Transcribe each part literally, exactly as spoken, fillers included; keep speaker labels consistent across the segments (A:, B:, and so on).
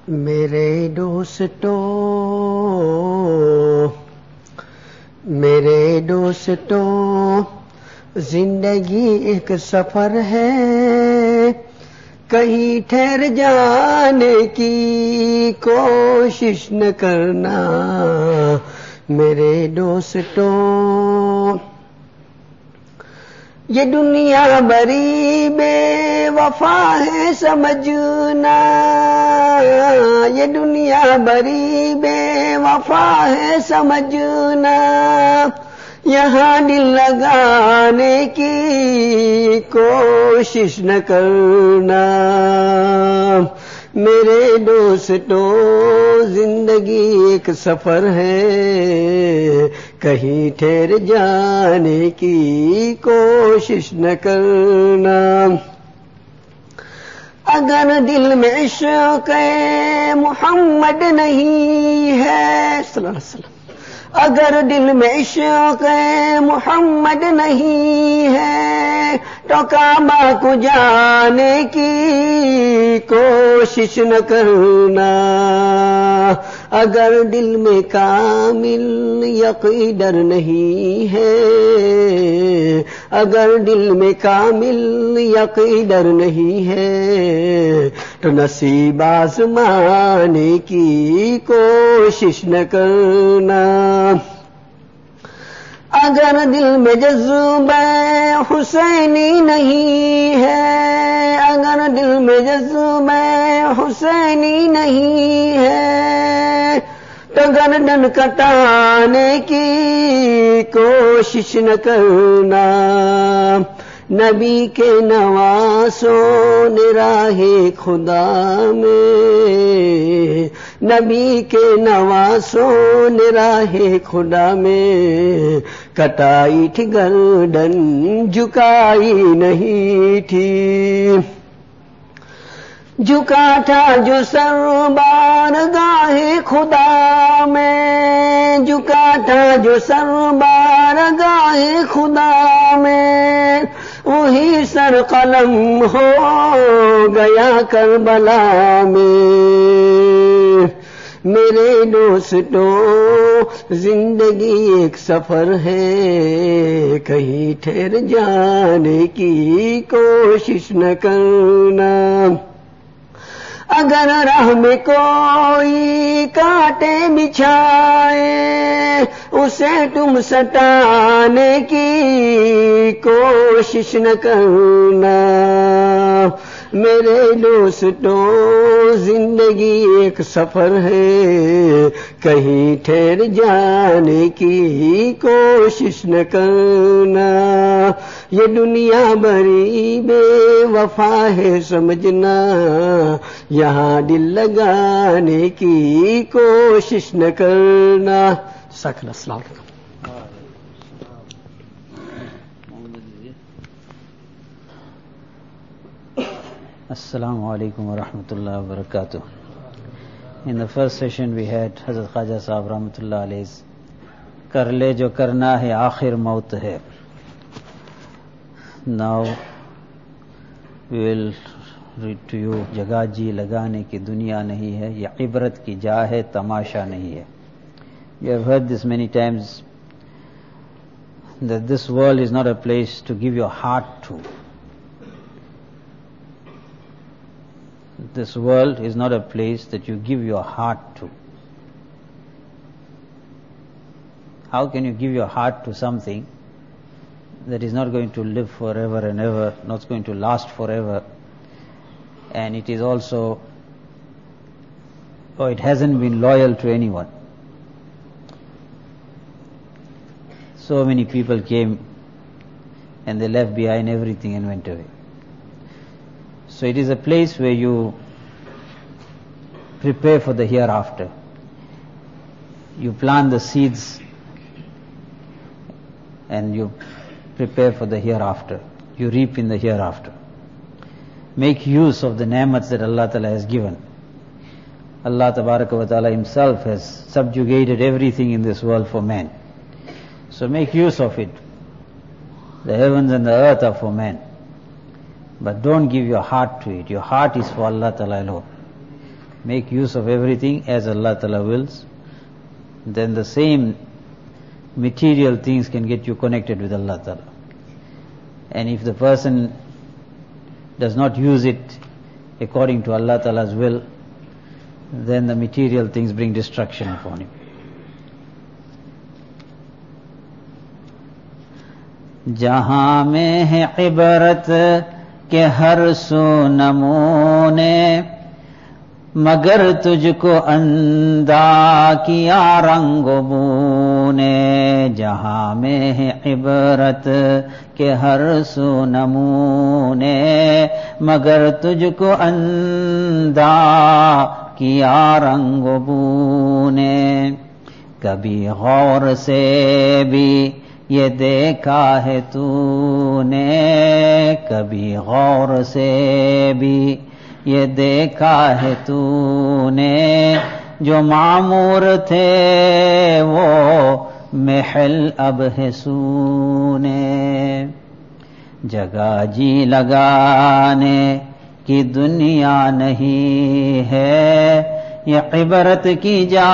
A: मेरे दोस्तों मेरे दोस्तों जिंदगी एक सफर है, कहीं ठहर जाने की कोशिश न करना। मेरे दोस्तों ये दुनिया बड़ी बेवफा है समझना, ये दुनिया बड़ी बेवफा है समझना। यहाँ दिल लगाने की कोशिश न करना। मेरे दोस्तों जिंदगी एक सफर है, कहीं ठहर जाने की कोशिश न करना। अगर दिल में इश्क़ मोहम्मद नहीं है सल्लल्लाहु अलैहि वसल्लम, अगर दिल में इश्क़ मोहम्मद नहीं है तो काबा को जाने की कोशिश न करना। अगर दिल में कामिल यक़ीदर नहीं है, अगर दिल में कामिल यक़ीदर नहीं है तो नसीब आज़माने की कोशिश न करना। अगर दिल में जज्बा हुसैनी नहीं है, अगर दिल में जज्बा हुसैनी नहीं है तो गर्दन कटाने की कोशिश न करना। नबी के नवासों ने राहे खुदा में, नबी के नवासों ने राहे खुदा में कटाई थी गर्दन, झुकाई नहीं थी। झुका था जो सर बारगाहे खुदा में, झुका था जो सर बारगाहे खुदा में, वही सर कलम हो गया करबला में। मेरे दोस्तों जिंदगी एक सफर है, कहीं ठहर जाने की कोशिश न करना। अगर राह में कोई कांटे बिछाए उसे तुम सटाने की कोशिश न करना। मेरे दोस्तों जिंदगी एक सफर है, कहीं ठहर जाने की कोशिश न करना। ये दुनिया बड़ी बेवफा है समझना, यहाँ दिल लगाने की कोशिश न करना। सकल अस्सलाम वालेकुम।
B: Assalamu alaikum wa rahmatullahi wa barakatuh. In the first session we had Hazrat Khaja Sahab Rahmatullah alayhis Kar le jo karna hai aakhir maut hai. Now we will read to you Jagah ji lagane ki duniya nahi hai, ya ibrat ki jaa hai, tamasha nahi hai. You have heard this many times that this world is not a place to give your heart to. This world is not a place that you give your heart to. How can you give your heart to something that is not going to live forever and ever, not going to last forever, and it is also, or it hasn't been loyal to anyone? So many people came and they left behind everything and went away. So it is a place where you prepare for the hereafter. You plant the seeds and you prepare for the hereafter. You reap in the hereafter. Make use of the ni'mats that Allah Ta'ala has given. Allah Tabaraka wa Ta'ala Himself has subjugated everything in this world for man. So make use of it. The heavens and the earth are for man. But don't give your heart to it. Your heart is for Allah Ta'ala alone. make use of everything as Allah Ta'ala wills, then the same material things can get you connected with Allah Ta'ala. And if the person does not use it according to Allah Ta'ala's will, then the material things bring destruction upon him. जहां में है इबरत के हर सू नमूने, मगर तुझको अंधा किया रंगबू ने. जहां में है इबरत के हर सू नमूने, मगर तुझको अंधा किया रंगबू ने. कभी गौर से भी ये देखा है तूने, कभी गौर से भी ये देखा है तूने, जो मामूर थे वो महल अब है सूने. जगह जी लगाने की दुनिया नहीं है, ये इबरत की जा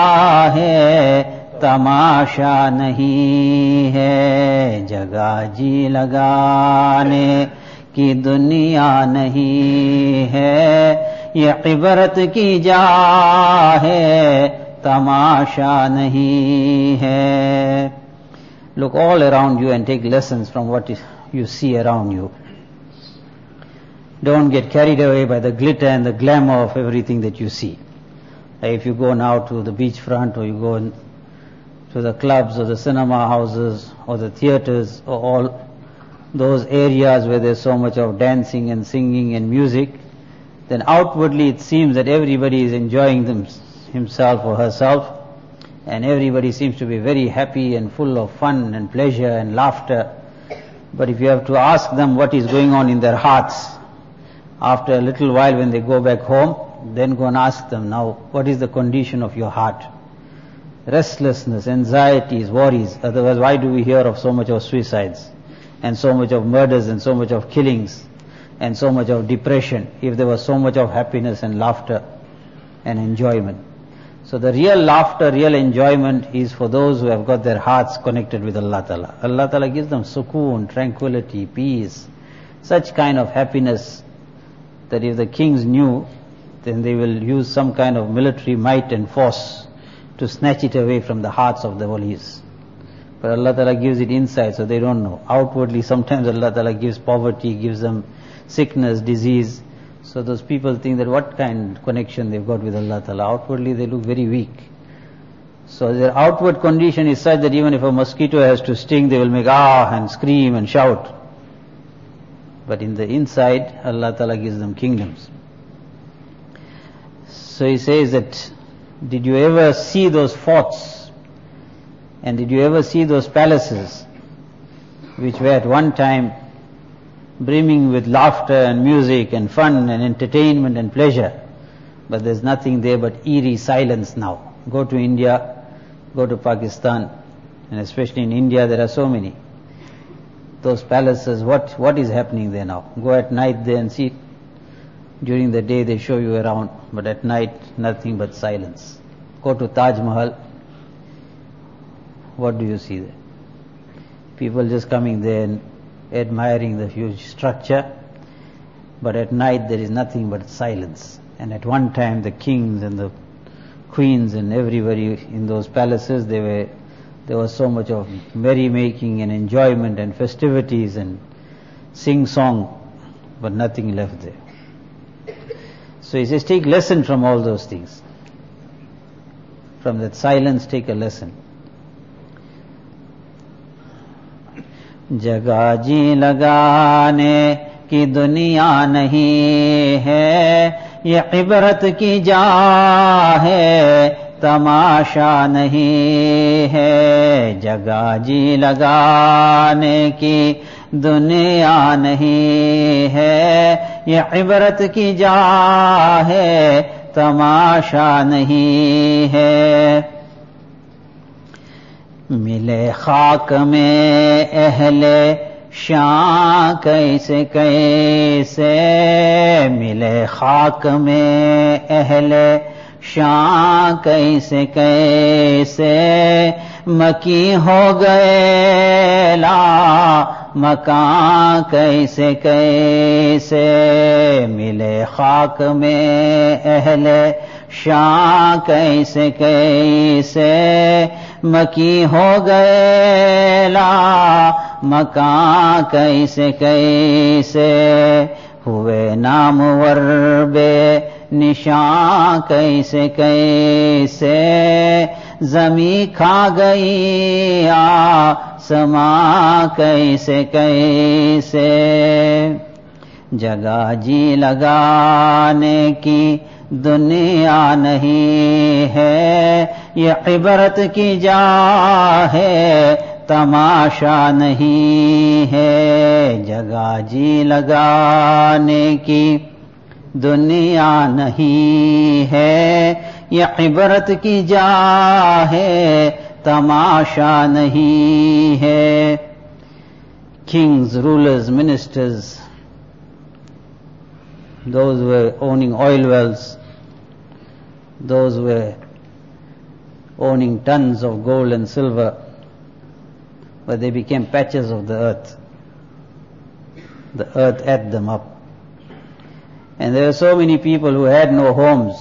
B: है तमाशा नहीं है. जगह जी लगाने की दुनिया नहीं है, ये इबरत की जा है तमाशा नहीं है. Look all around you and take lessons from what you see around you. Don't get carried away by the glitter and the glamour of everything that you see. If you go now to the beachfront, or you go in to the clubs or the cinema houses or the theaters or all those areas where there's so much of dancing and singing and music, then outwardly it seems that everybody is enjoying them, himself or herself, and everybody seems to be very happy and full of fun and pleasure and laughter. But if you have to ask them what is going on in their hearts, after a little while when they go back home, then go and ask them, now what is the condition of your heart? Restlessness, anxieties, worries. Otherwise, why do we hear of so much of suicides and so much of murders and so much of killings and so much of depression if there was so much of happiness and laughter and enjoyment? So the real laughter, real enjoyment is for those who have got their hearts connected with Allah Ta'ala. Allah Ta'ala gives them sukoon, tranquility, peace, such kind of happiness that if the kings knew, then they will use some kind of military might and force to snatch it away from the hearts of the walis. But Allah Ta'ala gives it inside, so they don't know. Outwardly, sometimes Allah Ta'ala gives poverty, gives them sickness, disease. So those people think that what kind of connection they've got with Allah Ta'ala. Outwardly, they look very weak. So their outward condition is such that even if a mosquito has to sting, they will make ah and scream and shout. But in the inside, Allah Ta'ala gives them kingdoms. So he says that, did you ever see those forts? And did you ever see those palaces which were at one time brimming with laughter and music and fun and entertainment and pleasure? But there's nothing there but eerie silence now. Go to India, go to Pakistan, and especially in India there are so many. Those palaces, what, what is happening there now? Go at night there and see. During the day they show you around, but at night nothing but silence. Go to Taj Mahal, what do you see there? People just coming there and admiring the huge structure, but at night there is nothing but silence. And at one time the kings and the queens and everybody in those palaces, they were, there was so much of merrymaking and enjoyment and festivities and sing-song, but nothing left there. So he says, take lesson from all those things. From that silence, take a lesson. जगह जी लगाने की दुनिया नहीं है, ये इबरत की जा है तमाशा नहीं है. जगह जी लगाने की दुनिया नहीं है, ये इबरत की जा है तमाशा नहीं है. मिले खाक में अहले शां कैसे कैसे मिले खाक में अहले शां कैसे कैसे मकी हो गए ला मकां कैसे कैसे मिले खाक में अहले शां कैसे कैसे मकी हो गए ला मकां कैसे कैसे हुए नामवर बे निशां कैसे कैसे जमी खा गई आसमां कैसे कैसे जगह जी लगाने की दुनिया नहीं है ये इबरत की जा है तमाशा नहीं है जगह जी लगाने की दुनिया नहीं है ये इबरत की जा है तमाशा नहीं है kings, rulers, ministers, those who were owning oil wells, those who were owning tons of gold and silver, but they became patches of the earth. The earth ate them up. And there were so many people who had no homes,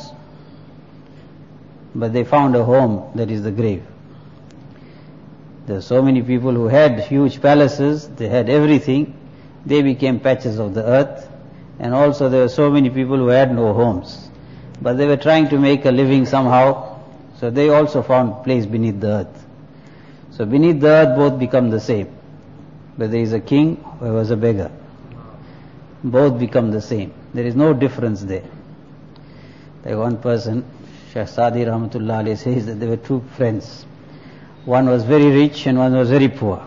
B: but they found a home, that is the grave. There were so many people who had huge palaces, they had everything, they became patches of the earth. And also there were so many people who had no homes, but they were trying to make a living somehow, so they also found place beneath the earth. So beneath the earth both become the same. Whether he is a king or he was a beggar, both become the same. There is no difference there. Like one person, Shaykh Sadi Rahmatullah Alayhi, says that there were two friends. One was very rich and one was very poor.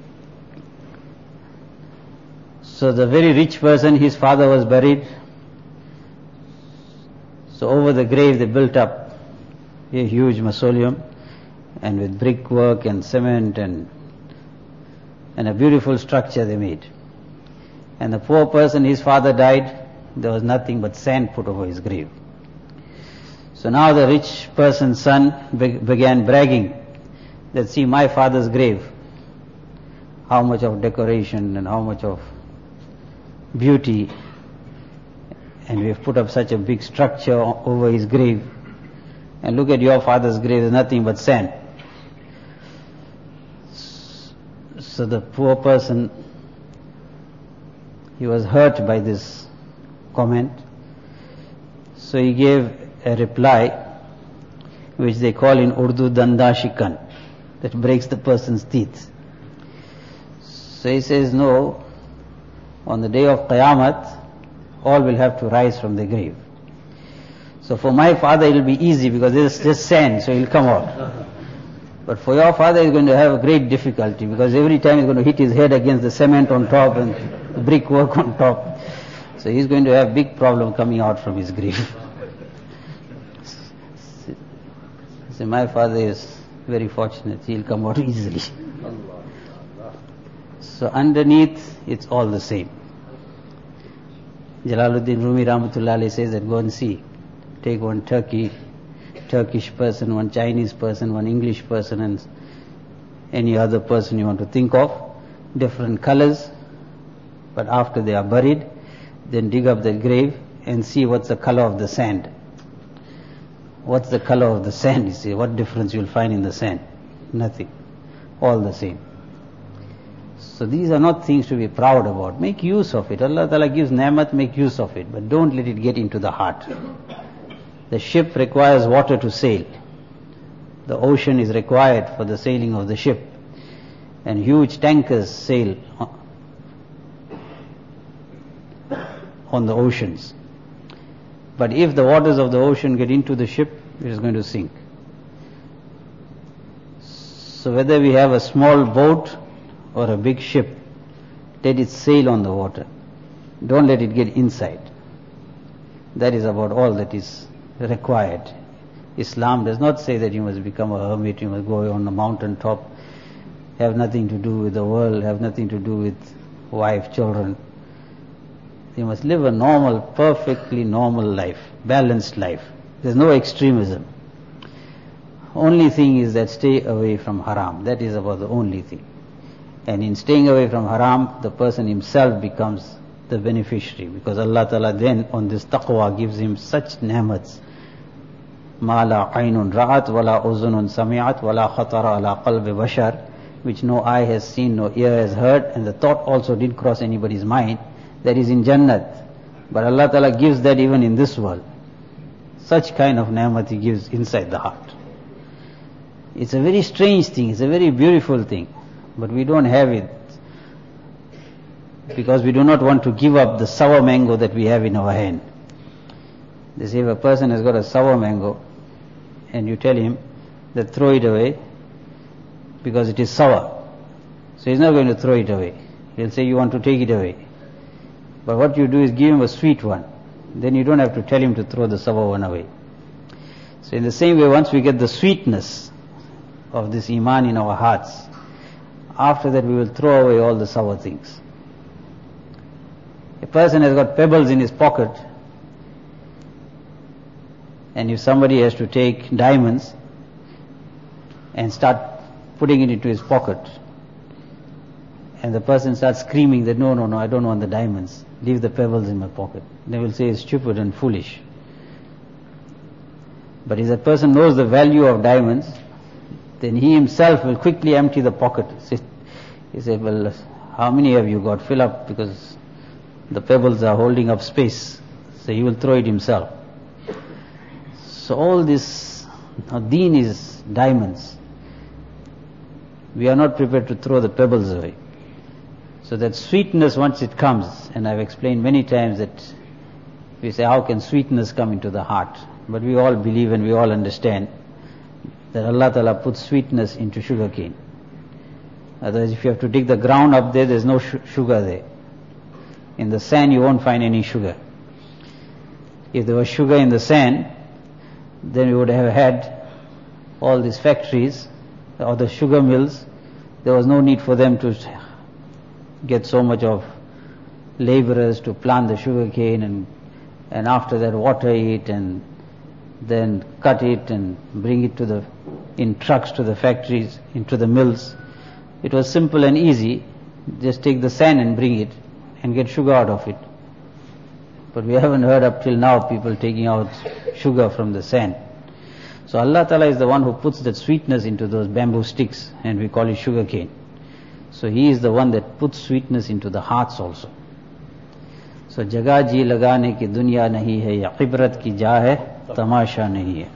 B: So the very rich person, his father was buried. So over the grave they built up a huge mausoleum, and with brickwork and cement and and a beautiful structure they made. And the poor person, his father died, there was nothing but sand put over his grave. So now the rich person's son be- began bragging that, see my father's grave, how much of decoration and how much of beauty, and we've put up such a big structure o- over his grave, and look at your father's grave, there's nothing but sand. So the poor person, he was hurt by this comment, so he gave a reply which they call in Urdu danda shikan, that breaks the person's teeth. So he says, no, on the day of Qiyamah, all will have to rise from the grave. So for my father it will be easy because there's just sand, so he'll come out. But for your father he's going to have a great difficulty because every time he's going to hit his head against the cement on top and the brickwork on top. So he's going to have big problem coming out from his grave. So my father is very fortunate, he'll come out easily. So underneath it's all the same. Jalaluddin Rumi Rahmatullah Alayhi says that go and see. Take one Turkey, Turkish person, one Chinese person, one English person, and any other person you want to think of, different colors, but after they are buried, then dig up the grave and see what's the color of the sand. What's the color of the sand, you see, what difference you'll find in the sand? Nothing. All the same. So these are not things to be proud about. Make use of it. Allah Ta'ala gives ni'mat, make use of it, but don't let it get into the heart. The ship requires water to sail. The ocean is required for the sailing of the ship. And huge tankers sail on the oceans. But if the waters of the ocean get into the ship, it is going to sink. So whether we have a small boat or a big ship, let it sail on the water. Don't let it get inside. That is about all that is required. Islam does not say that you must become a hermit, you must go on a mountain top, have nothing to do with the world, have nothing to do with wife, children. You must live a normal, perfectly normal life, balanced life. There's no extremism. Only thing is that stay away from haram. That is about the only thing. And in staying away from haram, the person himself becomes the beneficiary, because Allah Ta'ala then on this taqwa gives him such ni'mats. Ma la aynun ra'at wa la uzunun sami'at wa la khatara ala qalbi bashar, which no eye has seen, no ear has heard, and the thought also didn't cross anybody's mind, that is in Jannat. But Allah Ta'ala gives that even in this world. Such kind of ni'mat He gives inside the heart. It's a very strange thing, it's a very beautiful thing, but we don't have it because we do not want to give up the sour mango that we have in our hand. They say if a person has got a sour mango and you tell him that throw it away because it is sour, so he's not going to throw it away. He'll say you want to take it away. But what you do is give him a sweet one. Then you don't have to tell him to throw the sour one away. So in the same way, once we get the sweetness of this iman in our hearts, after that we will throw away all the sour things. A person has got pebbles in his pocket, and if somebody has to take diamonds and start putting it into his pocket, and the person starts screaming that no, no, no, I don't want the diamonds, leave the pebbles in my pocket, they will say it's stupid and foolish. But if that person knows the value of diamonds, then he himself will quickly empty the pocket. He says, well, how many have you got? Fill up, because the pebbles are holding up space. So he will throw it himself. So all this, now deen is diamonds. We are not prepared to throw the pebbles away. So that sweetness, once it comes, and I've explained many times that we say, how can sweetness come into the heart? But we all believe and we all understand that Allah Ta'ala puts sweetness into sugar cane. Otherwise, if you have to dig the ground up there, there's no sh- sugar there. In the sand, you won't find any sugar. If there was sugar in the sand, then we would have had all these factories or the sugar mills. There was no need for them to get so much of laborers to plant the sugar cane and, and after that water it and then cut it and bring it to the in trucks to the factories, into the mills. It was simple and easy. Just take the sand and bring it and get sugar out of it. But we haven't heard up till now people taking out sugar from the sand. So Allah Ta'ala is the one who puts that sweetness into those bamboo sticks, and we call it sugar cane. So He is the one that puts sweetness into the hearts also. So जगह जी लगाने की दुनिया नहीं है, या इबरत की जा है, तमाशा नहीं है.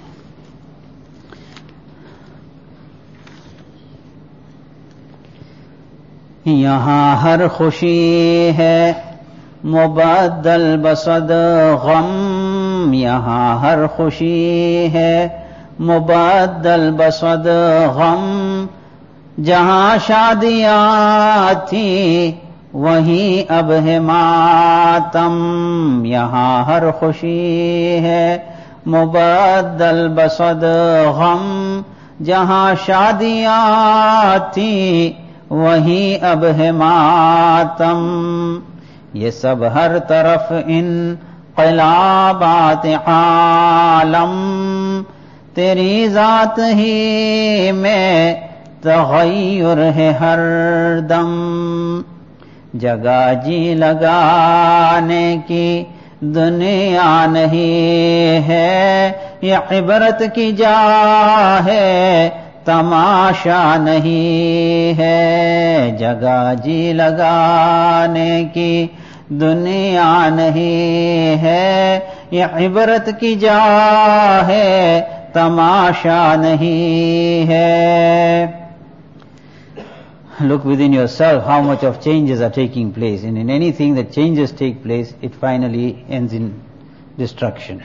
B: यहाँ हर खुशी है मुबद्दल बसद गम, यहाँ हर खुशी है मुबद्दल बसद गम, जहाँ शादियाँ थी वहीं अब है मातम, यहाँ हर खुशी है मुबद्दल बसद गम, जहाँ शादियाँ थी वहीं अब है मातम. ये सब हर तरफ इन क़िलाबात आलम, तेरी जात ही में तग़य्युर है हर दम. जगह जी लगाने की दुनिया नहीं है, ये इबरत की जा है, तमाशा नहीं है. जगह जी लगाने की दुनिया नहीं है, ये इबरत की जा है, तमाशा नहीं है. Look within yourself how much of changes are taking place, and in anything that changes take place, it finally ends in destruction.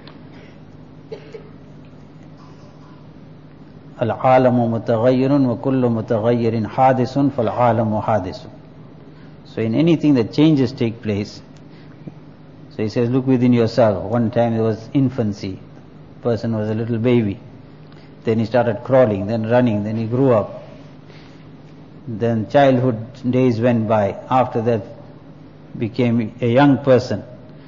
B: Al-alamu mutaghayyirun wa kullu mutaghayyirin hadisun fal-alamu hadisun. So in anything that changes take place, so he says, look within yourself. One time there was infancy. The person was a little baby. Then he started crawling, then running, then he grew up. Then childhood days went by. After that became a young person.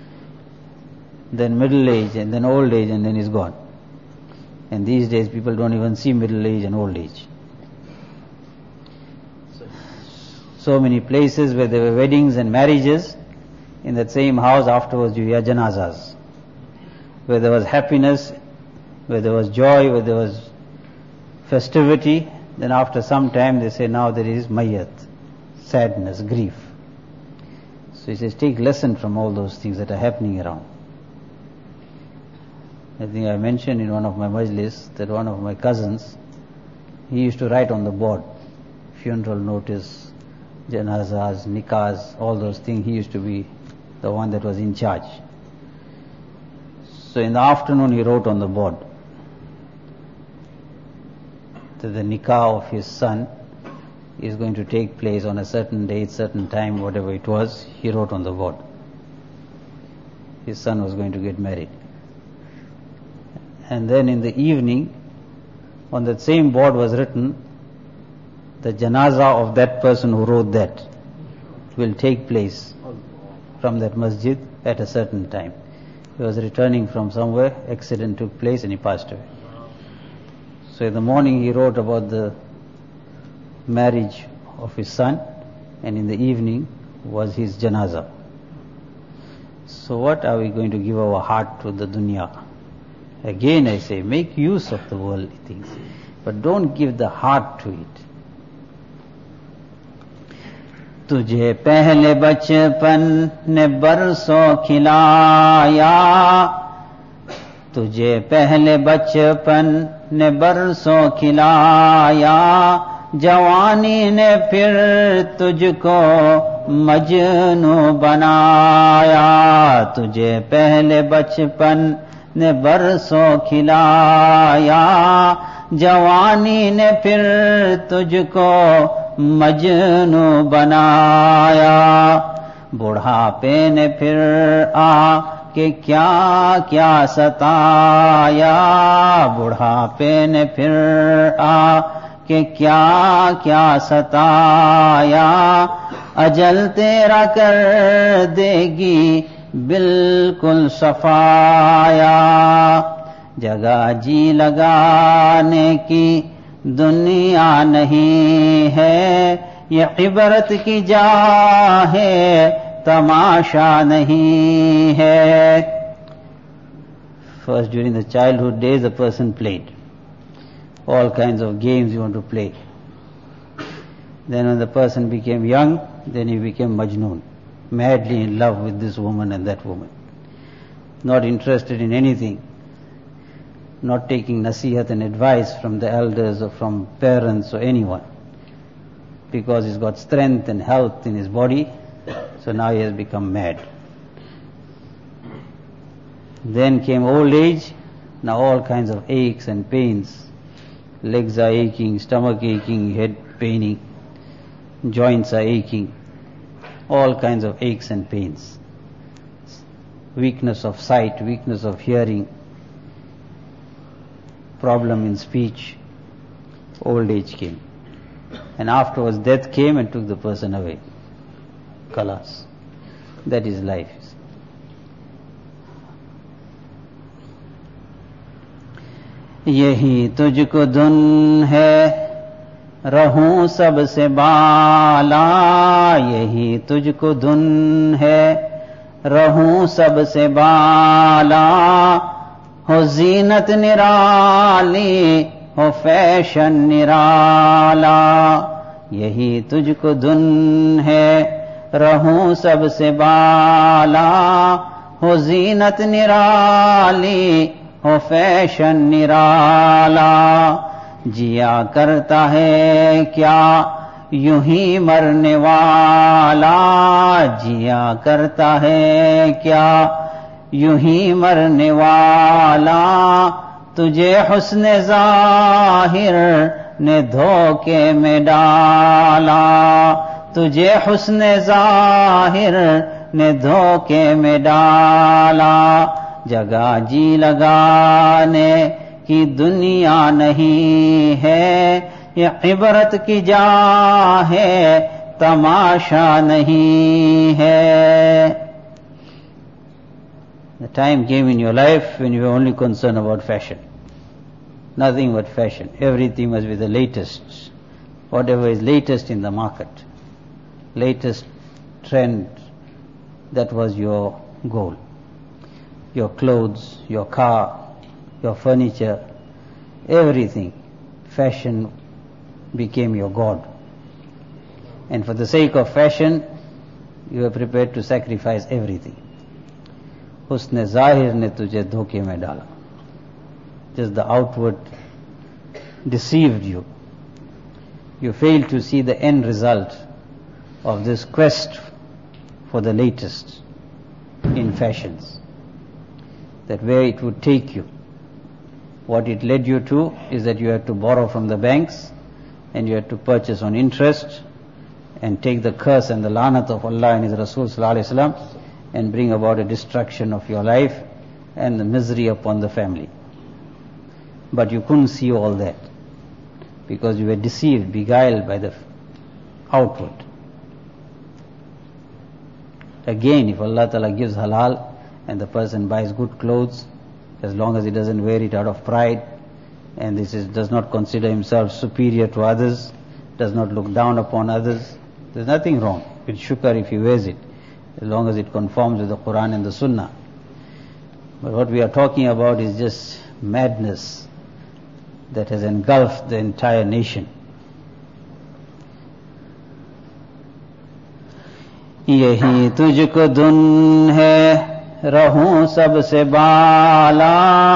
B: Then middle age, and then old age, and then he's gone. And these days people don't even see middle age and old age. So many places where there were weddings and marriages, in that same house afterwards you hear janazas. Where there was happiness, where there was joy, where there was festivity, then after some time they say now there is mayat, sadness, grief. So he says take lesson from all those things that are happening around. I think I mentioned in one of my majlis that one of my cousins, he used to write on the board, funeral notice, janazas, nikahs, all those things. He used to be the one that was in charge. So in the afternoon he wrote on the board that the nikah of his son is going to take place on a certain date, certain time, whatever it was. He wrote on the board. His son was going to get married. And then in the evening, on that same board was written, the janaza of that person who wrote that will take place from that masjid at a certain time. He was returning from somewhere, accident took place and he passed away. So in the morning he wrote about the marriage of his son, and in the evening was his janaza. So what are we going to give our heart to the dunya? Again I say, make use of the worldly things, but don't give the heart to it. तुझे पहले बचपन ने बरसों खिलाया, तुझे पहले बचपन ने बरसों खिलाया, जवानी ने फिर तुझको मजनू बनाया, तुझे पहले बचपन ने बरसों खिलाया, जवानी ने फिर तुझको मजनू बनाया, बुढ़ापे ने फिर आ के क्या क्या सताया, बुढ़ापे ने फिर आ के क्या क्या सताया, अजल तेरा कर देगी बिल्कुल सफाया, जगह जी लगाने की दुनिया नहीं है, ये इबरत की जा है, तमाशा नहीं है. First, during the childhood days, the person played all kinds of games you want to play. Then when the person became young, then he became Majnoon, madly in love with this woman and that woman, not interested in anything, not taking nasihat and advice from the elders or from parents or anyone, because he's got strength and health in his body, so now he has become mad. Then came old age, now all kinds of aches and pains, legs are aching, stomach aching, head paining, joints are aching, all kinds of aches and pains, weakness of sight, weakness of hearing, problem in speech. Old age came, and afterwards death came and took the person away. Khalas. That is life. यही तुझको धुन है रहूं सबसे बाला, यही तुझको धुन है रहूं सबसे बाला, हो जीनत निराली हो फैशन निराला, यही तुझको धुन है रहूं सबसे बाला, हो जीनत निराली हो फैशन निराला, जिया करता है क्या यूं ही मरने वाला, जिया करता है क्या यूं ही मरने वाला, तुझे हुस्न ज़ाहिर ने धोखे में डाला, तुझे हुस्न ज़ाहिर ने धोखे में डाला, जगह जी लगाने की दुनिया नहीं है, ये इबरत की जा है, तमाशा नहीं है. The time came in your life when you were only concerned about fashion. Nothing but fashion. Everything must be the latest. Whatever is latest in the market. Latest trend. That was your goal. Your clothes, your car, your furniture, everything. Fashion became your God. And for the sake of fashion, you were prepared to sacrifice everything. Husn zahir ne tujhe dhoke mein dala. Just the outward deceived you. You failed to see the end result of this quest for the latest in fashions. That where it would take you. What it led you to is that you had to borrow from the banks and you had to purchase on interest and take the curse and the lanat of Allah and His Rasul sallallahu alaihi wasallam and bring about a destruction of your life and the misery upon the family. But you couldn't see all that because you were deceived, beguiled by the outward. Again, if Allah Ta'ala gives halal and the person buys good clothes, as long as he doesn't wear it out of pride and this is, does not consider himself superior to others, does not look down upon others, there's nothing wrong with shukr if he wears it, as long as it conforms with the Quran and the Sunnah. But what we are talking about is just madness that has engulfed the entire nation. यही तुझको धुन है रहूं सबसे बाला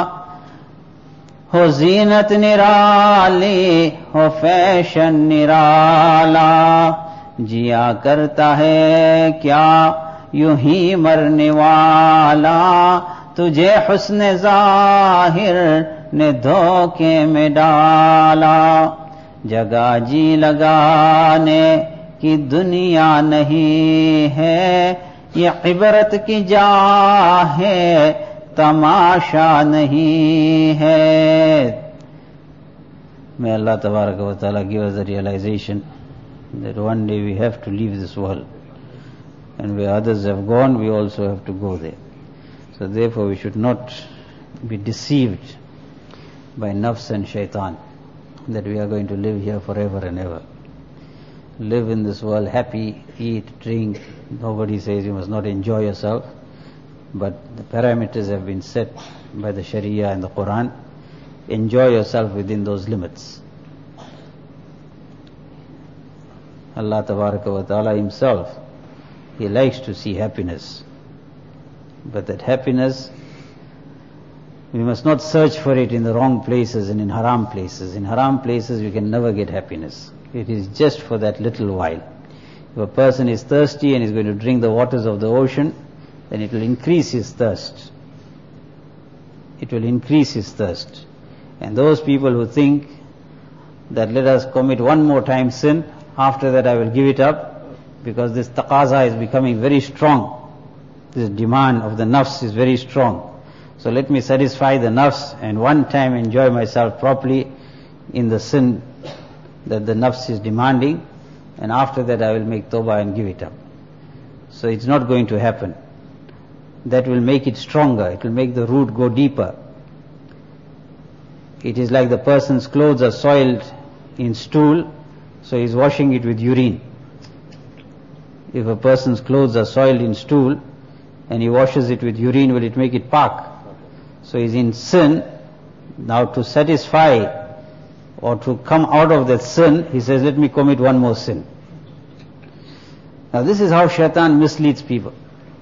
B: हो जीनत निराली हो fashion निराला जिया करता है क्या यूं ही मरने वाला तुझे हुस्न जाहिर ने धोखे में डाला जगह जी लगाने की दुनिया नहीं है ये इबरत की जा है तमाशा नहीं है. May Allah Tabaraka wa Ta'ala give us a realization that one day we have to leave this world and where others have gone we also have to go there. So therefore we should not be deceived by nafs and shaitan that we are going to live here forever and ever. Live in this world happy, eat, drink. Nobody says you must not enjoy yourself, but the parameters have been set by the Sharia and the Quran. Enjoy yourself within those limits. Allah Tabaraka wa Ta'ala Himself, He likes to see happiness. But that happiness, we must not search for it in the wrong places and in haram places. In haram places you can never get happiness. It is just for that little while. If a person is thirsty and is going to drink the waters of the ocean, then it will increase his thirst. It will increase his thirst. And those people who think that let us commit one more time sin, after that I will give it up, because this taqaza is becoming very strong. This demand of the nafs is very strong. So let me satisfy the nafs and one time enjoy myself properly in the sin that the nafs is demanding, and after that I will make tawbah and give it up. So it's not going to happen. That will make it stronger. It will make the root go deeper. It is like the person's clothes are soiled in stool, so he's washing it with urine. If a person's clothes are soiled in stool and he washes it with urine, will it make it pak? So he's in sin. Now to satisfy or to come out of that sin, he says, let me commit one more sin. Now this is how shaitan misleads people.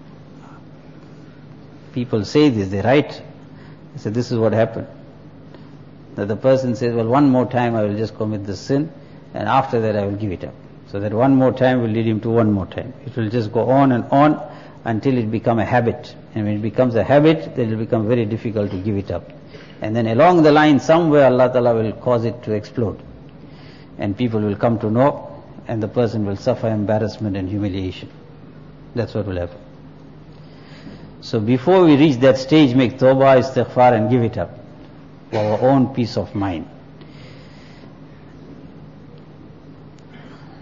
B: People say this, they write, they say this is what happened. That the person says, well, one more time I will just commit this sin and after that I will give it up. So that one more time will lead him to one more time. It will just go on and on until it becomes a habit. And when it becomes a habit, then it will become very difficult to give it up. And then along the line, somewhere Allah Ta'ala will cause it to explode. And people will come to know, and the person will suffer embarrassment and humiliation. That's what will happen. So before we reach that stage, make tawbah, istighfar and give it up for our own peace of mind.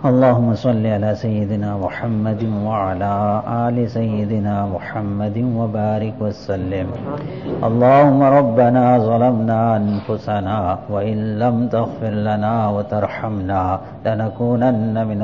B: اللهم صل على سيدنا محمد وعلى آل سيدنا محمد وبارك وسلم. اللهم ربنا ظلمنا أنفسنا وإن لم تغفر لنا وترحمنا لنكونن من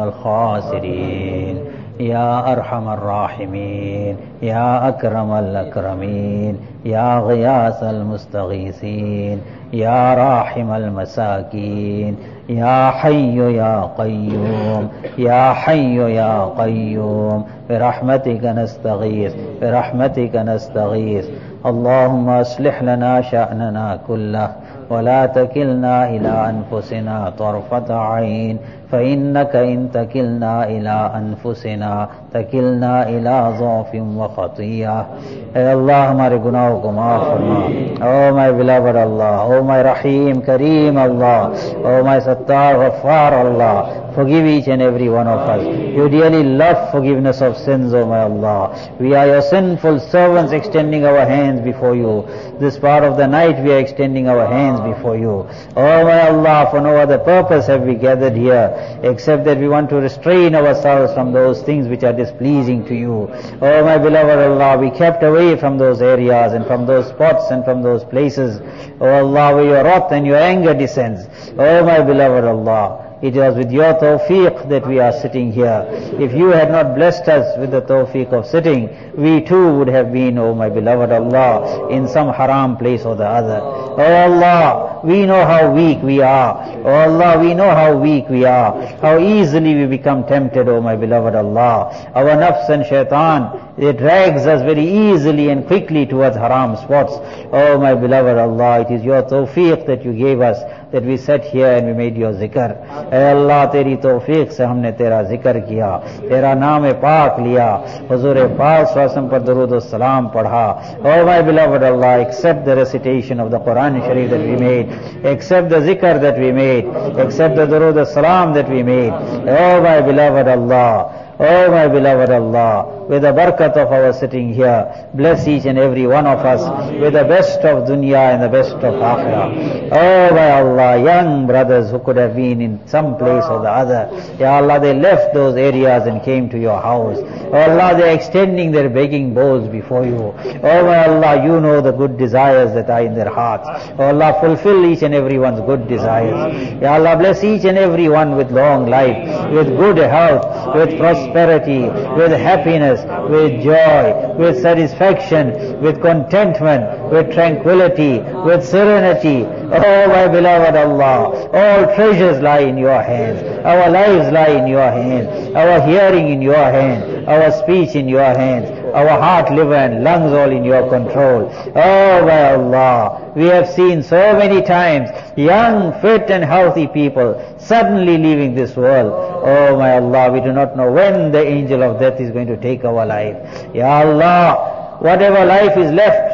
B: الخاسرين. يا أرحم الراحمين، يا أكرم الأكرمين، يا غياث المستغيثين، يا راحم المساكين، يا حي يا قيوم، يا حي يا قيوم، برحمتك نستغيث، برحمتك نستغيث. اللهم أصلح لنا شأننا كله ولا تكلنا إلى أنفسنا طرفة عين، فإنك إن تكلنا إلى أنفسنا تكلنا إلى ضعف وخطيئة. اے اللہ ہمارے گناہوں کو معاف فرما. او my beloved Allah, O my Rahim, Kareem Allah, O my Sattar, Ghaffar Allah, forgive each and every one of us. You dearly love forgiveness of sins, O my Allah. We are your sinful servants extending our hands before you. This part of the night we are extending our hands before you. O my Allah, for no other purpose have we gathered here except that we want to restrain ourselves from those things which are displeasing to you. O my beloved Allah, we kept away from those areas and from those spots and from those places, O Allah, where your wrath and your anger descends. O my beloved Allah, it was with your tawfiq that we are sitting here. If you had not blessed us with the tawfiq of sitting, we too would have been, O my beloved Allah, in some haram place or the other. O Allah, we know how weak we are. O Allah, we know how weak we are, how easily we become tempted, O my beloved Allah. Our nafs and shaitan, it drags us very easily and quickly towards haram spots. O my beloved Allah, it is your tawfiq that you gave us, that we sat here and we made your zikr. اے اللہ تیری توفیق سے ہم نے تیرا ذکر کیا, تیرا نام پاک لیا, حضور پاک صلی اللہ علیہ وسلم پر درود و سلام پڑھا. Oh my beloved Allah, accept the recitation of the Quran Sharif that we made, accept the zikr that we made, accept the durud wa salam that we made. Oh my beloved Allah, oh my beloved Allah, with the barakat of our sitting here, bless each and every one of us with the best of dunya and the best of akhirah. Oh my Allah, young brothers who could have been in some place or the other, Ya Allah, they left those areas and came to your house. Oh Allah, they are extending their begging bowls before you. Oh my Allah, you know the good desires that are in their hearts. Oh Allah, fulfill each and everyone's good desires. Ya Allah, bless each and every one with long life, with good health, with prosperity, with happiness, with joy, with satisfaction, with contentment, with tranquility, with serenity. Oh my beloved Allah, all treasures lie in your hands, our lives lie in your hands, our hearing in your hands, our speech in your hands, our heart, liver and lungs all in your control. Oh my Allah, we have seen so many times young, fit and healthy people suddenly leaving this world. Oh my Allah, we do not know when the angel of death is going to take our life. Ya Allah, whatever life is left,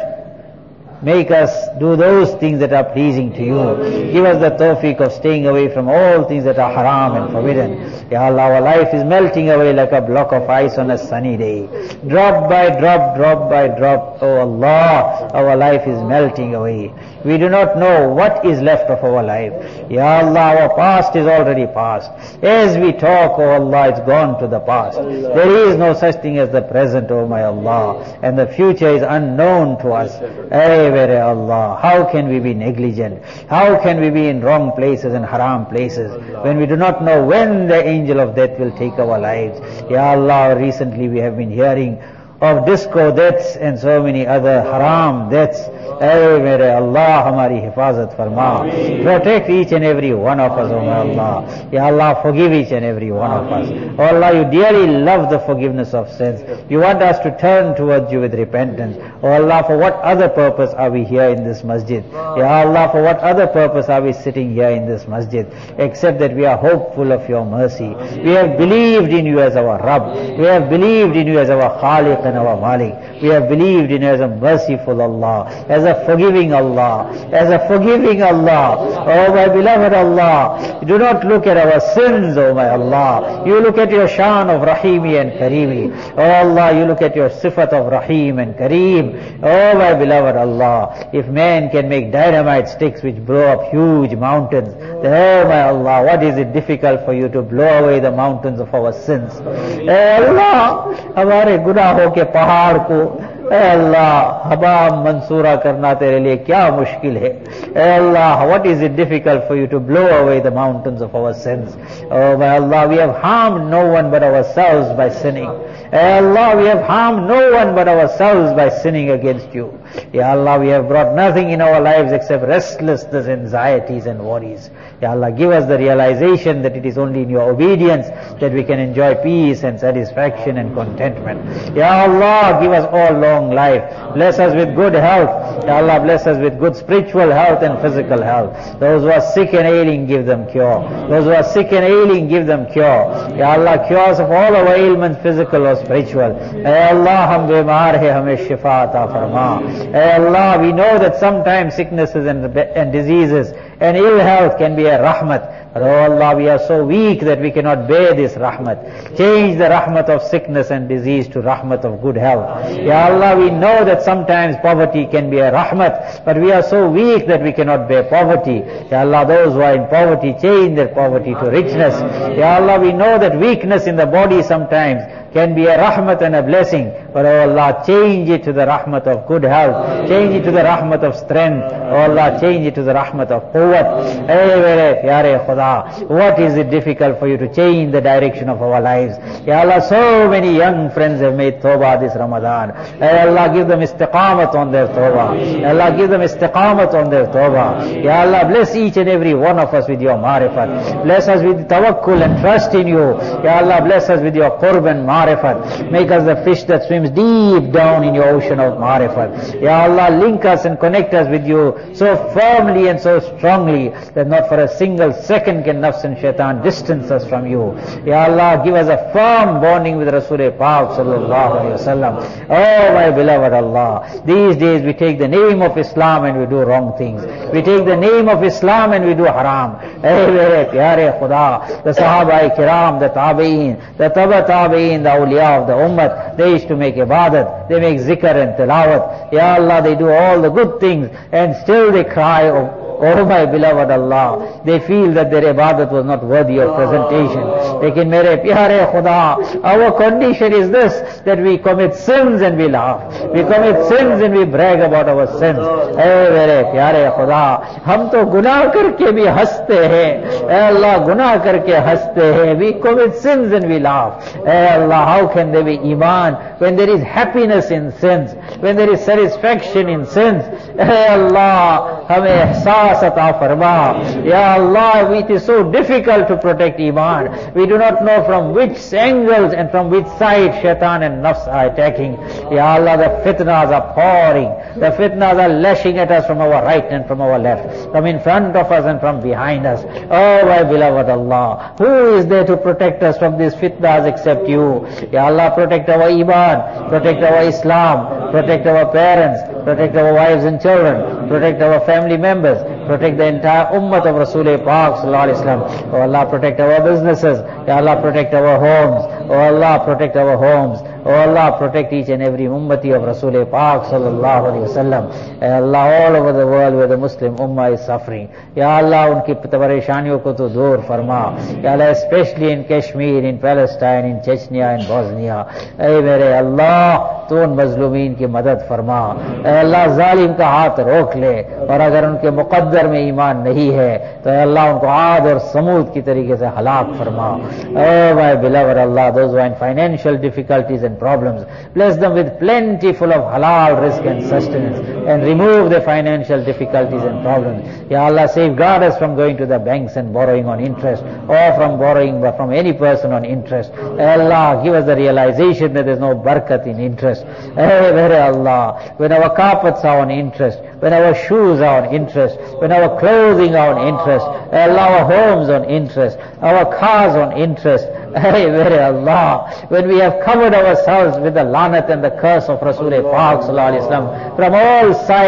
B: make us do those things that are pleasing to you. Give us the tawfiq of staying away from all things that are haram and forbidden. Ya Allah, our life is melting away like a block of ice on a sunny day. Drop by drop, drop by drop. Oh Allah, our life is melting away. We do not know what is left of our life. Ya Allah, our past is already past. As we talk, oh Allah, it's gone to the past. There is no such thing as the present, oh my Allah. And the future is unknown to us. Hey, very Allah, how can we be negligent? How can we be in wrong places and haram places when we do not know when the angel of death will take our lives? Ya Allah, recently we have been hearing of disco deaths and so many other haram deaths. Hey, mere Allah, hamari hifazat farma. Protect each and every one of us, O my Allah. Ya Allah, forgive each and every one of us. Oh Allah, you dearly love the forgiveness of sins. You want us to turn towards you with repentance. Oh Allah, for what other purpose are we here in this masjid? Ya Allah, for what other purpose are we sitting here in this masjid? Except that we are hopeful of your mercy. We have believed in you as our Rabb. We have believed in you as our Khaliq and our Malik. We have believed in you as a merciful Allah, as as a forgiving Allah, as a forgiving Allah. Oh my beloved Allah, do not look at our sins, oh my Allah. You look at your shan of Rahimi and Karimi. Oh Allah, you look at your sifat of Rahim and Kareem. Oh my beloved Allah, if man can make dynamite sticks which blow up huge mountains, then oh my Allah, what is it difficult for you to blow away the mountains of our sins? Hey Allah, हमारे गुनाहों के पहाड़ को ए अल्लाह हबाम मंसूरा करना तेरे लिए क्या मुश्किल है. ए अल्लाह, what is it difficult for you to blow away the mountains of our sins? Oh my Allah, we have harmed no one but ourselves by sinning. Eh Allah, we have harmed no one but ourselves by sinning against you. Ya Allah, we have brought nothing in our lives except restlessness, anxieties and worries. Ya Allah, give us the realization that it is only in your obedience that we can enjoy peace and satisfaction and contentment. Ya Allah, give us all long life. Bless us with good health. Ya Allah, bless us with good spiritual health and physical health. Those who are sick and ailing, give them cure. Those who are sick and ailing, give them cure. Ya Allah, cure us of all our ailments, physical or spiritual. Ya Allah, hum bimar hai, hame shifa ata farma. Ya Allah, we know that sometimes sicknesses and, and diseases and ill health can be a rahmat. But oh Allah, we are so weak that we cannot bear this rahmat. Change the rahmat of sickness and disease to rahmat of good health. Ya Allah, we know that sometimes poverty can be a rahmat, but we are so weak that we cannot bear poverty. Ya Allah, those who are in poverty, change their poverty to richness. Ya Allah, we know that weakness in the body sometimes can be a rahmat and a blessing, but oh Allah, change it to the rahmat of good health, change it to the rahmat of strength. Oh Allah, change it to the rahmat of quwwat. Hey, mere pyare Khuda, what is it difficult for you to change the direction of our lives? Ya Allah, so many young friends have made tawbah this Ramadan. Hey Allah, give them istiqamat on their tawbah. Ya Allah, give them istiqamat on their tawbah. Ya Allah, bless each and every one of us with your marifat. Bless us with tawakkul and trust in you. Ya Allah, bless us with your qurb and marifat. Make us the fish that swims deep down in your ocean of marifat. Ya Allah, link us and connect us with you so firmly and so strongly that not for a single second can nafs and shaitan distance us from you. Ya Allah, give us a firm bonding with Rasul Pak sallallahu alayhi wa sallam. Oh my beloved Allah, these days we take the name of Islam and we do wrong things. We take the name of Islam and we do haram. Hey mere pyare Khuda, the Sahaba Kiram, the Tabi'een, the Taba Tabi'een, the awliya of the ummah, they used to make ibadat, they make zikr and tilawat. Ya Allah, they do all the good things and still they cry, oh, oh my beloved Allah, they feel that their ibadat was not worthy of presentation. Lekin mere pyare Khuda, our condition is this, that we commit sins and we laugh. We commit sins and we brag about our sins. Hey mere pyare Khuda, hum to gunah karke bhi haste hain. Hey Allah, gunah karke haste hain. We commit sins and we laugh. Hey Allah, how can there be iman when there is happiness in sins, when there is satisfaction in sins? Hey Allah, hame ihsas ata farma. Ya Allah, it is so difficult to protect iman. We do not know from which angles and from which side shaitan and nafs are attacking. Ya Allah, the fitnas are pouring. The fitnas are lashing at us from our right and from our left, from in front of us and from behind us. Oh my beloved Allah, who is there to protect us from these fitnas except you? Ya Allah, protect our iman, protect our Islam, protect our parents, protect our wives and children, protect our family members, protect the entire ummah of Rasul Pak sallallahu alaihi wasallam. Oh Allah, protect our businesses. Ya Allah, protect our homes. Oh Allah, protect our homes. Oh Allah, protect each and every ummati of Rasul Pak sallallahu alaihi wasallam. Ya Allah, all over the world where the Muslim ummah is suffering, Ya Allah, unki pareshaniyon ko tu dur farma. Ya Allah, especially in Kashmir, in Palestine, in Chechnya, in Bosnia. Ay mere Allah, tu un mazlumin ki madad farma. Ay Allah, zalim ka haath rok le, aur agar unke muqaddar mein iman nahi hai, to Allah unko aad aur samud ki tarike se halak farma. Oh my beloved Allah, those who are in financial difficulties and problems, bless them with plenty full of halal rizq and sustenance, and remove their financial difficulties and problems. Ya Allah, safeguard us from going to the banks and borrowing on interest, or from borrowing from any person on interest. Ya Allah, give us the realization that there is no barakat in interest. Hey, mere Allah, when our carpets are on interest, when our shoes are on interest, when our clothing are on interest, Allah, our homes on interest, our cars on interest. Hey, mere Allah, when we have covered ourselves with the lanat and the curse of Rasul Pak sallallahu alaihi wasallam from all sides,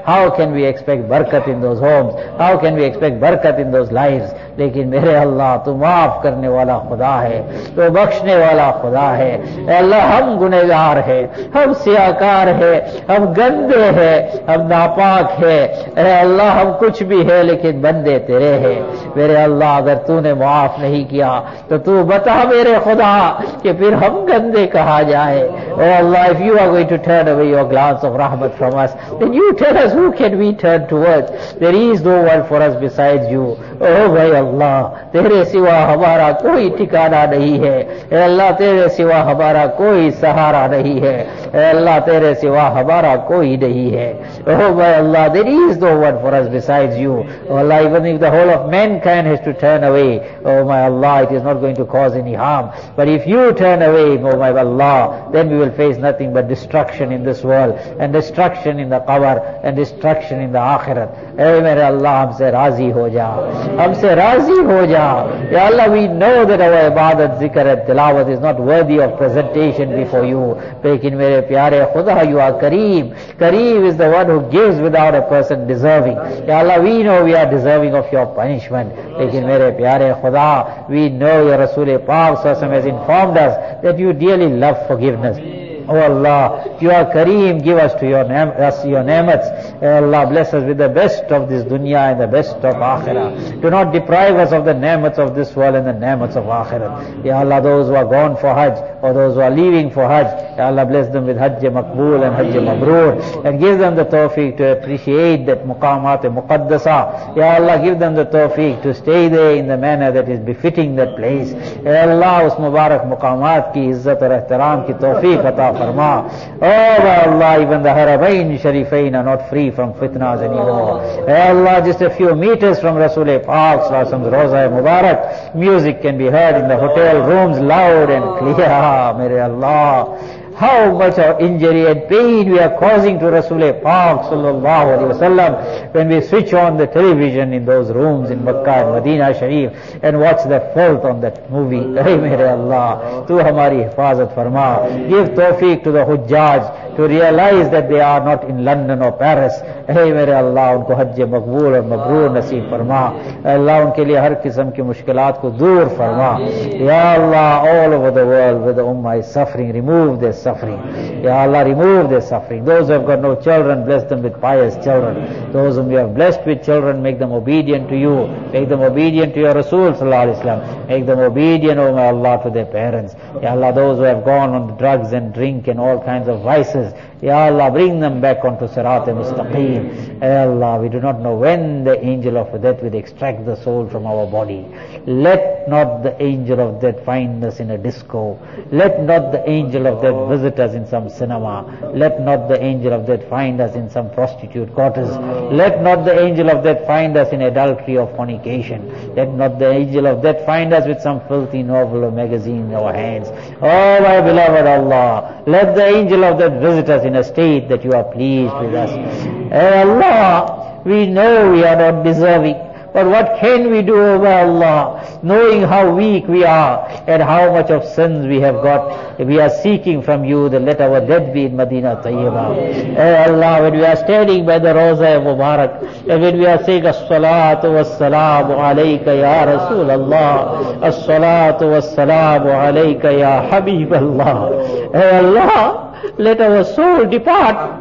B: how can we expect barakat in those homes? How can we expect barakat in those lives? लेकिन मेरे अल्लाह तू माफ करने वाला खुदा है, तो बख्शने वाला खुदा है। अल्लाह हम गुनहगार है, हम सियाकार है, हम गंदे हैं, हम नापाक है। अल्लाह हम कुछ भी है लेकिन बंदे तेरे हैं। मेरे अल्लाह अगर तूने माफ नहीं किया तो तू बता मेरे खुदा कि फिर हम गंदे कहा जाए। ओ अल्लाह, if you are going to turn away your glance of rahmat from us, then you tell us who can we turn towards? There is no one for us besides you. Oh भाई अल्लाह, तेरे सिवा हमारा कोई ठिकाना नहीं है। ए अल्लाह, तेरे सिवा हमारा कोई सहारा नहीं है। ए अल्लाह, तेरे सिवा हमारा कोई नहीं है। Oh my Allah, there is no one for us besides you. Oh Allah, even if the whole of mankind has to turn away, oh my Allah, it is not going to cause any harm. But if you turn away, oh my Allah, then we will face nothing but destruction in this world, and destruction in the qabr, and destruction in the akhirat. Eh mere Allah, हमसे राजी हो जा, हमसे राजी हो जा। Ya Allah, we know that our ibadat, zikr and tilawat is not worthy of presentation before you. लेकिन मेरे प्यारे खुदा, you are Kareem. Kareem is the one who gives without a person deserving. Ya Allah, we know we are deserving of your punishment. लेकिन मेरे प्यारे खुदा, we know your Rasul Pak has informed us that you dearly love forgiveness. Oh Allah, if you are Kareem, give us to your name, us your ni'mats. Oh Allah, bless us with the best of this dunya and the best of akhirah. Do not deprive us of the ni'mats of this world and the ni'mats of akhirah. Ya Allah, those who are gone for Hajj or those who are leaving for Hajj, Ya Allah, bless them with Hajj Maqbool and Hajj Mabrur, and give them the tawfiq to appreciate that muqamat muqaddasa. Ya Allah, give them the tawfiq to stay there in the manner that is befitting that place. Ya Allah, us mubarak muqamat ki izzat aur ihtiram ki tawfiq ata farma. Oh my Allah, even the Haramain Sharifain are not free from fitnas anymore. Oh Allah, just a few meters from Rasul Pak Sallallahu Roza Mubarak, music can be heard in the hotel rooms loud and clear. Mere Allah, how much of injury and pain we are causing to Rasul Pak Sallallahu Alaihi Wasallam when we switch on the television in those rooms in Makkah and Medina Sharif and watch the filth on that movie. Hey mere Allah, Tu hamari hifazat farma. Give tawfiq to the Hujjaj to realize that they are not in London or Paris. Hey mere Allah, unko Hajj Maqbool and Mabrur naseeb farma. Allah, unke liye har qisam ki mushkilat ko dur farma. Ya Allah, all over the world where the ummah is suffering, remove this suffering. Ya Allah, remove their suffering. Those who have got no children, bless them with pious children. Those whom you have blessed with children, make them obedient to you. Make them obedient to your Rasul Sallallahu Alaihi Wasallam. Make them obedient, O my Allah, to their parents. Ya Allah, those who have gone on drugs and drink and all kinds of vices, Ya Allah, bring them back onto Sirat al-Mustaqim. Ya Allah, we do not know when the angel of death will extract the soul from our body. Let not the angel of death find us in a disco. Let not the angel of death visit us in some cinema. Let not the angel of death find us in some prostitute quarters. Let not the angel of death find us in adultery or fornication. Let not the angel of death find us with some filthy novel or magazine in our hands. Oh my beloved Allah, let the angel of death visit us in a state that you are pleased with us. Oh Allah, we know we are not deserving, but what can we do, O my Allah, knowing how weak we are and how much of sins we have got? We are seeking from you that let our death be in Medina Tayyibah. Oh Allah, when we are standing by the Roza Mubarak, and when we are saying As-salatu was-salamu alayka ya Rasul Allah, As-salatu was-salamu alayka ya Habib Allah. Oh Allah, let our soul depart.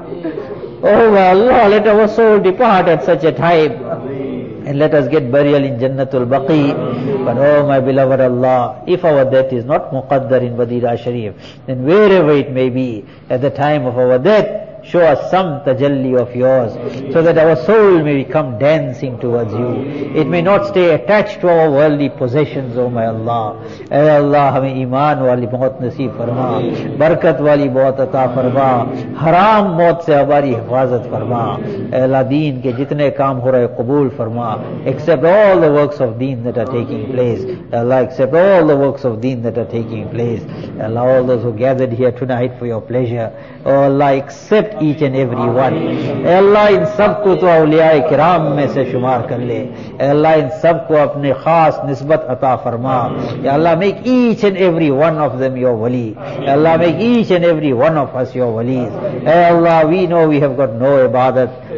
B: Oh my Allah, let our soul depart at such a time. And let us get burial in Jannatul Baqi. But oh my beloved Allah, if our death is not muqaddar in Madinah Sharif, then wherever it may be, at the time of our death, show us some tajalli of yours, so that our soul may become dancing towards you. It may not stay attached to our worldly possessions, O my Allah. Ay Allah, hame iman wali maut naseeb farma, barakat wali maut ata farma, haram maut se hamari hifazat farma. Ay Allah, deen ke jitne kaam ho rahe qabul farma. Accept all the works of deen that are taking place. Ay Allah, accept all the works of deen that are taking place. Ay Allah, all those who gathered here tonight for your pleasure, oh Allah, accept each and every one. Allah, in sabko to awliya kiram mein se shumar kar le. Allah, in sabko apne khas nisbat ata farma. Ya Allah, make each and every one of them your wali. Ya Allah, make each and every one of us your walis. Ya Allah, we know we have got no ibadat,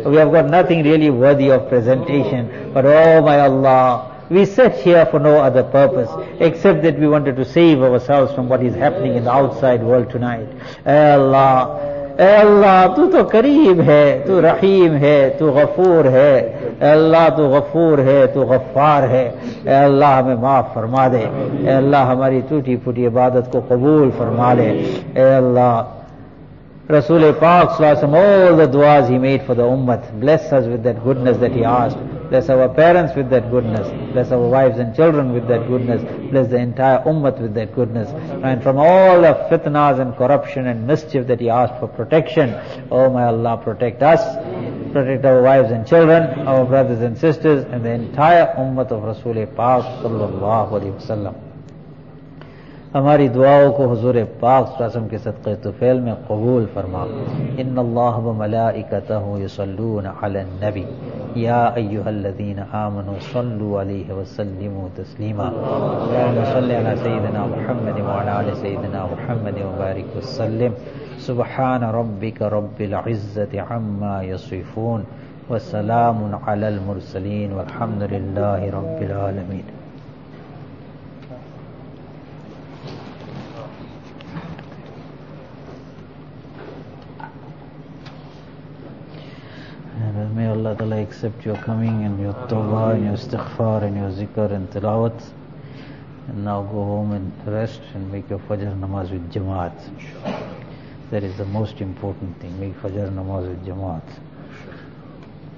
B: We have got nothing really worthy of presentation. But oh my Allah, we sat here for no other purpose except that we wanted to save ourselves from what is happening in the outside world tonight. Ay Allah, Ay Allah, Tu to Kareem hai, Tu Rahim hai, Tu Ghafoor hai. Ay Allah, Tu Ghafoor hai, Tu Ghaffar hai. Ay Allah, hमें माफ फरमा दे. Ay Allah, हमारी टूटी फूटी इबादत को कबूल फरमा ले. Ay Allah, Rasul Pak Sallallahu Alaihi Wasallam, all the du'as he made for the ummah, bless us with that goodness that he asked. Bless our parents with that goodness. Bless our wives and children with that goodness. Bless the entire ummah with that goodness. And from all the fitnas and corruption and mischief that he asked for protection, oh my Allah, protect us, protect our wives and children, our brothers and sisters, and the entire ummah of Rasul Pak Sallallahu Alaihi Wasallam. हमारी दुआओं को हुजूर पाक रसम के सदक़े तुफ़ैल में कबूल फरमा. इन्नल्लाह व मलाइकतहु युसल्लूना Alan नबी या अय्युहल्लज़ीना आमनू सल्लु अलैहि व सल्लिमू तस्लीमा. अल्लाहुम्मा सल्लि अला सय्यिदिना मुहम्मद व अला आलि सय्यिदिना मुहम्मद व बारिक व सल्लिम. सुब्हान रब्बिका रब्बिल इज़्ज़ति अम्मा यसिफून व सलामुन अलल मुरसलीन वल्हम्दुलिल्लाहि रब्बिल आलमीन. May Allah Ta'ala accept your coming and your tawbah and your istighfar and your zikr and tilawat. And now go home and rest and make your Fajr namaz with Jamaat. That is the most important thing. Make Fajr namaz with Jamaat.